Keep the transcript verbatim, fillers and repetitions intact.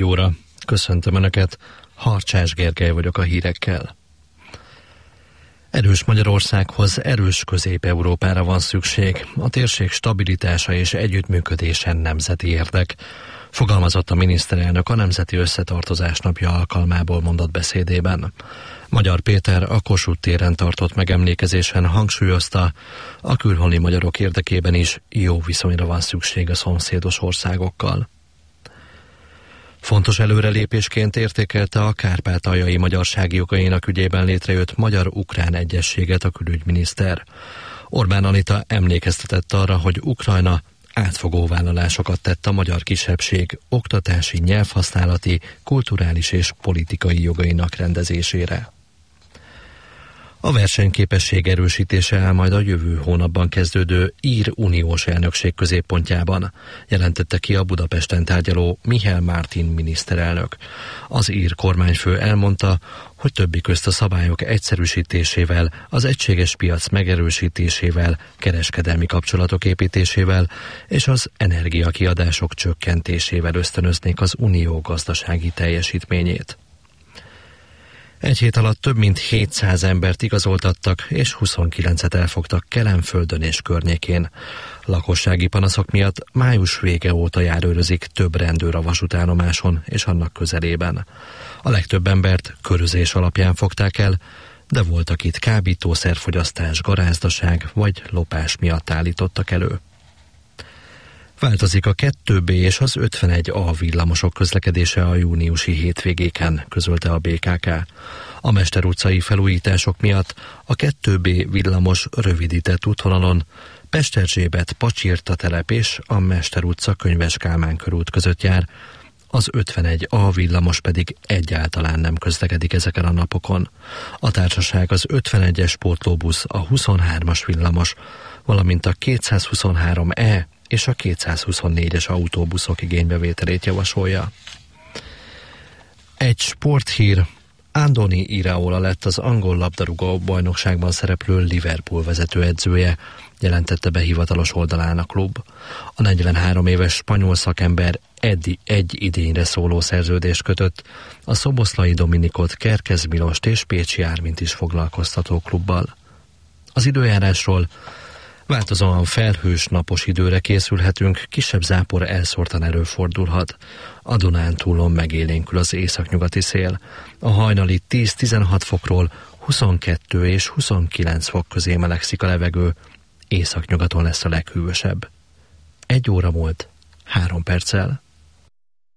tizenegy óra. Köszöntöm Önöket, Harcsás Gergely vagyok a hírekkel. Erős Magyarországhoz erős Közép-Európára van szükség. A térség stabilitása és együttműködése nemzeti érdek, fogalmazott a miniszterelnök a Nemzeti Összetartozás napja alkalmából mondott beszédében. Magyar Péter a Kossuth téren tartott megemlékezésen hangsúlyozta, a külhoni magyarok érdekében is jó viszonyra van szükség a szomszédos országokkal. Fontos előrelépésként értékelte a kárpátaljai magyarság jogainak ügyében létrejött Magyar-Ukrán Egyességet a külügyminiszter. Orbán Anita emlékeztetett arra, hogy Ukrajna átfogó vállalásokat tett a magyar kisebbség oktatási, nyelvhasználati, kulturális és politikai jogainak rendezésére. A versenyképesség erősítése áll majd a jövő hónapban kezdődő ír uniós elnökség középpontjában, jelentette ki a Budapesten tárgyaló Michel Martin miniszterelnök. Az ír kormányfő elmondta, hogy többi közt a szabályok egyszerűsítésével, az egységes piac megerősítésével, kereskedelmi kapcsolatok építésével és az energiakiadások csökkentésével ösztönöznék az unió gazdasági teljesítményét. Egy hét alatt több mint hétszáz embert igazoltattak, és huszonkilencet elfogtak Kelenföldön és környékén. Lakossági panaszok miatt május vége óta járőrözik több rendőr a vasútállomáson és annak közelében. A legtöbb embert körözés alapján fogták el, de voltak itt kábítószerfogyasztás, garázdaság vagy lopás miatt állítottak elő. Változik a kettő B és az ötvenegy A villamosok közlekedése a júniusi hétvégéken, közölte a bé ká ká. A Mester utcai felújítások miatt a kettő B villamos rövidített útvonalon Pesterzsébet, Pacsirta telep és a Mester utca Könyves Kálmán körút között jár, az ötvenegy A villamos pedig egyáltalán nem közlekedik ezeken a napokon. A társaság az ötvenegyes pótlóbusz, a huszonhármas villamos, valamint a kétszázhuszonhárom E és a kétszázhuszonnégyes autóbuszok igénybevételét javasolja. Egy sporthír: Andoni Iraola lett az angol labdarúgó bajnokságban szereplő Liverpool vezetőedzője, jelentette be hivatalos oldalán a klub. A negyvenhárom éves spanyol szakember eddig egy idényre szóló szerződést kötött a szoboszlai Dominikot, Kerkez Milost és Pécsi Ármint is foglalkoztató klubbal. Az időjárásról: változóan felhős, napos időre készülhetünk, kisebb zápor elszórtan előfordulhat. A Dunántúlon megélénkül az északnyugati szél. A hajnali tíz-tizenhat fokról huszonkettő és huszonkilenc fok közé melegszik a levegő, északnyugaton lesz a leghűvösebb. Egy óra múlt, három perccel.